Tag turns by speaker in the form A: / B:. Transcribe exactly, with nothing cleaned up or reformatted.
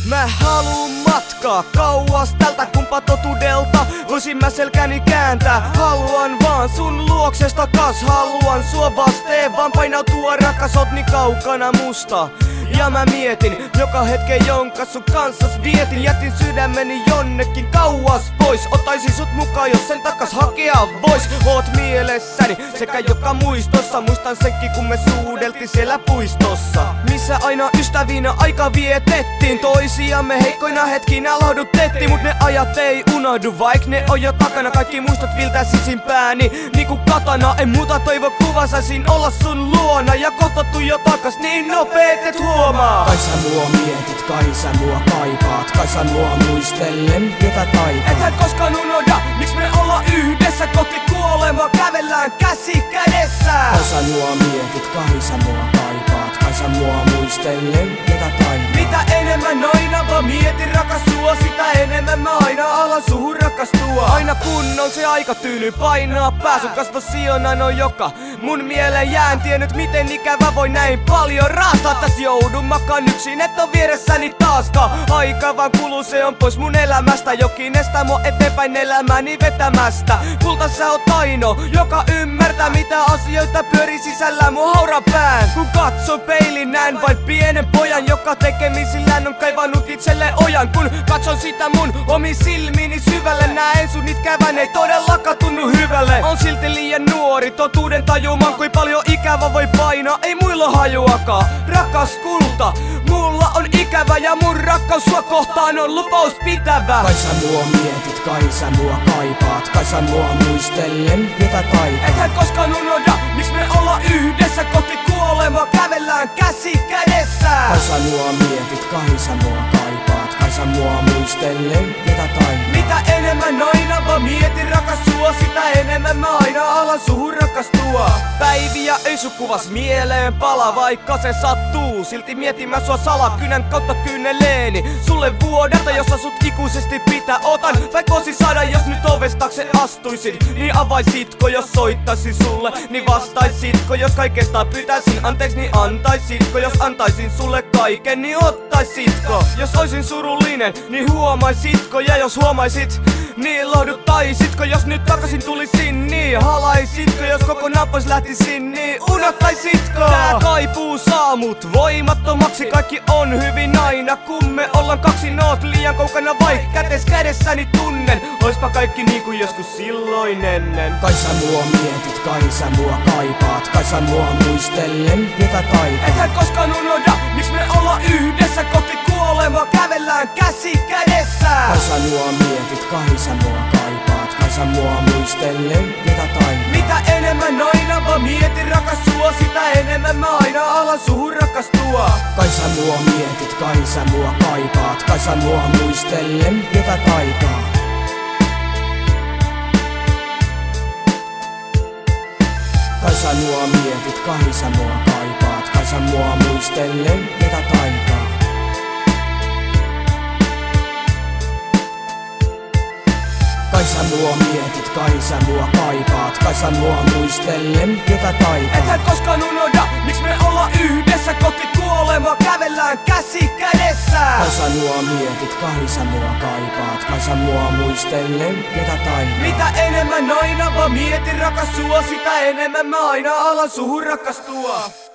A: Mä haluun matkaa kauas tältä, kumpa totuudelta voisin mä selkäni kääntää. Haluan vaan sun luoksesta kas, haluan sua vasteen vaan painautua, rakas oot niin kaukana musta. Ja mä mietin joka hetken, jonka sun kanssas vietin. Jätin sydämeni jonnekin kauas pois. Otaisin sut mukaan, jos sen takas hakea vois. Oot mielessäni sekä joka muistossa. Muistan senkin, kun me suudeltiin siellä puistossa, missä aina ystävinä aika vietettiin. Toisiamme heikkoina hetkinä lohdutettiin. Mut ne ajat ei unohdu, vaik ne on jo takana. Kaikki muistot viltää sisimpääni niinku katana. En muuta toivo kuva, saisin olla sun luona. Ja kohta jo takas niin nopeet et huomaa.
B: Kai sä mua mietit, kai sä mua kaipaat. Kai sä mua muistellen ketä taipaa.
A: Ethän koskaan unohda, miks me olla yhdessä. Kohti kuolemaa kävellään käsi kädessä.
B: Kai sä mua mietit, kai sä mua kaipaat. Kai sä mua muistellen ketä taipaa.
A: Mitä enemmän aina vaan mietin rakas sua, sitä enemmän mä aina alan suhun rakastua. Aina kun on se aika tyyny painaa pää, sun kasvosi on ainoa joka mun mieleen jää. En tiennyt miten ikävä voi näin paljon raastaa. Täs joudun makaan yksin, et on vieressäni taaskaan. Aika vaan kuluu, se on pois mun elämästä. Jokin estää mua eteenpäin elämäni vetämästä. Kulta sä oot aino, joka ymmärtää mitä asioita pyörii sisällä mun hauran pään. Kun katson peilin näen vain pienen pojan, joka tekemisillään on kaivannut itselle ojan. Kun katson sitä mun omin silmiini syvälle, näen sun itkävän, ei todellakaan tunnu hyvälle. On silti liian nuori totuuden tajumaan, kui paljon ikävä voi painaa, ei muilla hajuakaan. Rakas kulta, mulla on ikävä ja mun rakkaus sua kohtaan on lupaus pitävä.
B: Kai sä mua mietit, kai sä mua kaipaat. Kai sä mua muistellen ketä taipaa.
A: Ethän koskaan unohda, miks me olla yhdessä. Kohti kuolemaa kävellään käsi kädessä.
B: Kai sä mua mietit, kai sä mua kaipaat. Kai sä mua muistellen ketä taipaa.
A: Mitä enemmän aina vaan mietin rakas sua, sitä enemmän mä aina alan suhun rakastua. Päiviä ei sun kuvas mieleen pala, vaikka se sattuu. Silti mietin mä sua salakynän kautta kyyneleeni. Sulle vuodelta, jossa sut ikuisesti pitää otan. Vaikka voisin saada, jos nyt ovestakse astuisit. Niin avaisitko, jos soittaisin sulle? Niin vastaisitko, jos kaikesta pyytäisin anteeksi? Niin antaisitko, jos antaisin sulle kaiken? Niin ottaisitko? Jos oisin surullinen, niin huomaisitko? Ja jos huomaisit, niin lohduttaisitko? Jos nyt takaisin tulisin, niin halaisitko? Jos kokonaan pois lähtisin, niin unohtaisitko? Tää kaipuu saa mut voimattomaksi. Kaikki on hyvin aina, kun me ollaan kaksi. Noot liian kaukana, vaik kätes kädessäni tunnen. Oispa kaikki niinku joskus silloin ennen.
B: Kai sä mua mietit, kai sä mua kaipaat. Kai sä mua muistellen ketä taipaa.
A: Ethän koskaan unohda, miks me olla yhdessä. Kohti kuolemaa kävellään käsi kädessä.
B: Kai sä mua mietit, kai sä mua kaipaat. Kai sä mua muistellen ketä taipaa.
A: Mitä enemmän aina vaan mietin rakas sua, sitä enemmän mä aina alan suhun rakastua.
B: Kai sä mua mietit, kai sä mua kaipaat. Kai sä mua muistellen ketä taipaa. Kai sä mua mietit, kai sä mua kaipaat. Kai sä mua muistellen ketä taipaa. Kai sä mua mietit, kai sä mua kaipaat. Kai sä mua muistellen ketä taipaa.
A: Ethän koskaan unohda, miks me olla yhdessä. Kohti kuolemaa kävellään käsi kädessä.
B: Kai sä mua mietit, kai sä mua kaipaat. Kai sä mua muistellen ketä taipaa.
A: Mitä enemmän aina vaan mietin rakas sua, sitä enemmän mä aina alan suhun rakastua.